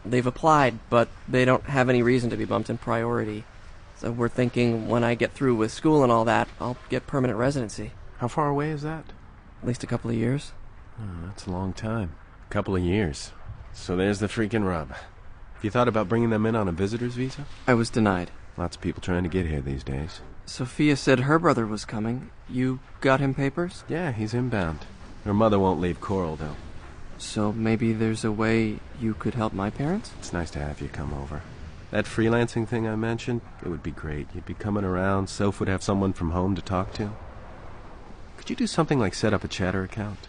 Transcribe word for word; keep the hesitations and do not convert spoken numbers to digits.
They've applied, but they don't have any reason to be bumped in priority. So we're thinking when I get through with school and all that, I'll get permanent residency. How far away is that? At least a couple of years. Oh, that's a long time. A couple of years. So there's the freaking rub. Have you thought about bringing them in on a visitor's visa? I was denied. Lots of people trying to get here these days. Sophia said her brother was coming. You got him papers? Yeah, he's inbound. Her mother won't leave Coral, though. So maybe there's a way you could help my parents? It's nice to have you come over. That freelancing thing I mentioned, it would be great. You'd be coming around, Soph would have someone from home to talk to. Could you do something like set up a Chatter account?